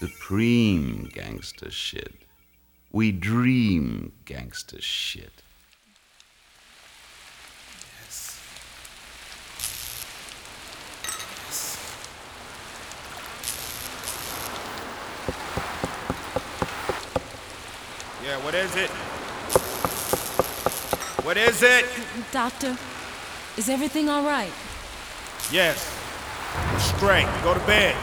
Supreme gangster shit. We dream gangster shit. Yes. Yeah, what is it? What is it? Doctor, is everything all right? Yes. I'm straight. Go to bed.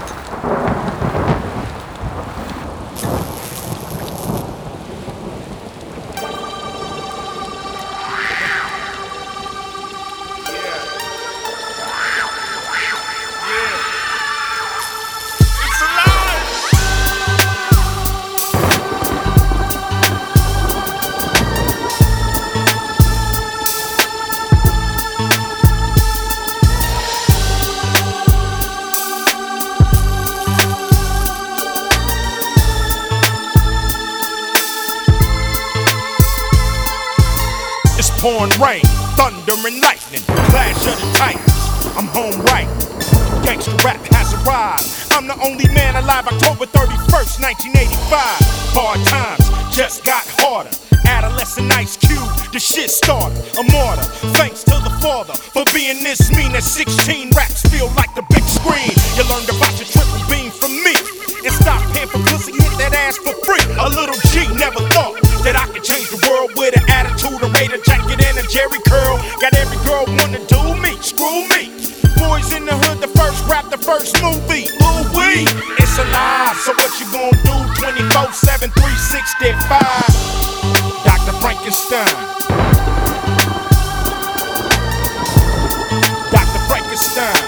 Pouring rain, thunder and lightning, clash of the titans. I'm home right. Gangsta rap has arrived. I'm the only man alive. October 31st, 1985. Hard times just got harder. Adolescent Ice Cube, the shit started. A martyr, thanks to the father for being this mean. At 16, raps feel like the big screen. You learned about your triple beam from me. And stop paying for pussy, hit that ass for free. A little G never thought that I could change the world with an attitude, a Raider jacket, and a Jerry curl. Got every girl wanna do me, screw me. Boys in the hood, the first rap, the first movie. Ooh wee, it's a lie. So what you gonna do? 24/7, 365. Dr. Frankenstein. Dr. Frankenstein.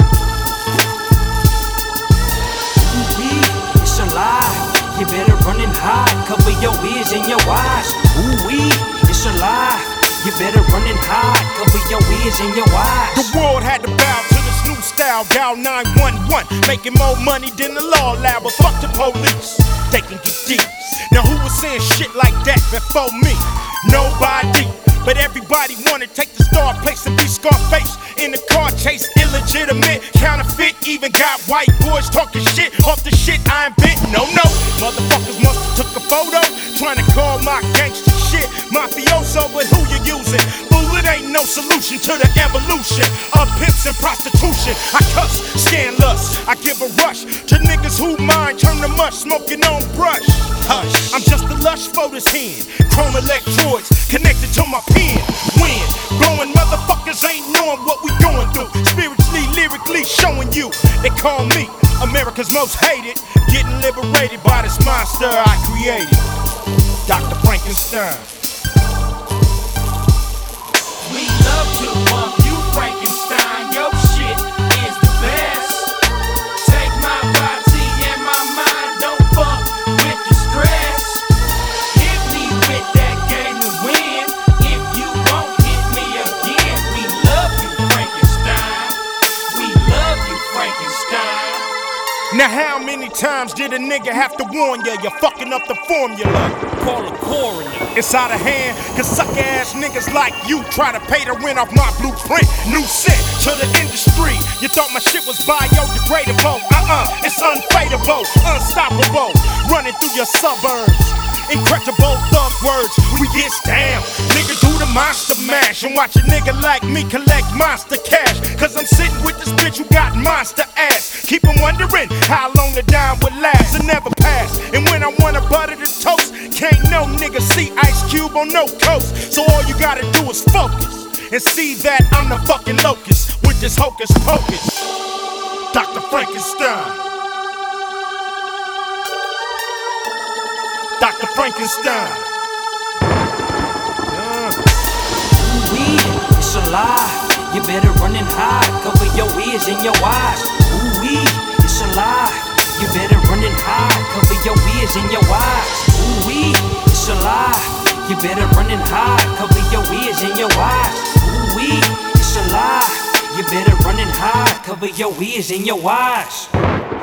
It's a lie. You better run and hide, cover your ears and your eyes. Ooh-wee, it's a lie. You better run and hide, cover your ears and your eyes. The world had to bow to this new style, dial 911. Making more money than the law allowed, but fuck the police, they can get deep. Now who was saying shit like that before me? Nobody. But everybody wanna take the star place and be Scarface in the car chase. Illegitimate, counterfeit, even got white boys talking shit off the shit I ain't been. No, motherfuckers must've took a photo trying to call my gangster shit mafioso, but who you using? Fool, it ain't no solution to the evolution of pimps and prostitution. I cuss, scan lust, I give a rush to niggas who mind turn to mush, smoking on brush. Hush, I'm just a lush for this hand. Chrome electrodes connected to my pen. When growing motherfuckers ain't knowing what we going through. Spiritually, lyrically showing you. They call me America's most hated. Getting liberated by this monster I created. Dr. Frankenstein. We love to bump you, Frankenstein. Your shit is the best. Take my body and my mind, don't fuck with the stress. Hit me with that game to win. If you won't hit me again, we love you, Frankenstein. We love you, Frankenstein. Now how many times did a nigga have to warn ya? You're fucking up the formula. Call a coroner. It's out of hand, cause sucker ass niggas like you try to pay the rent off my blueprint. New set to the industry. You thought my shit was biodegradable. It's unfadable, unstoppable. Running through your suburbs. Incredible thug words, we get down. Nigga do the monster mash and watch a nigga like me collect monster cash. Cause I'm sitting with this bitch who got monster ass. Keep 'em wondering how long the dime would last and never pass. And when I wanna butter the toast, can't no nigga see Ice Cube on no coast. So all you gotta do is focus and see that I'm the fucking locust with this hocus pocus. Dr. Frankenstein. Dr. Frankenstein. Ooh-wee, it's a lie. You better run and hide, cover your ears and your eyes. Ooh-wee, it's a lie. You better run and hide, cover your ears and your eyes. Ooh-wee, it's a lie. You better run and hide, cover your ears and your eyes. Ooh-wee, it's a lie. You better run and hide, cover your ears and your eyes.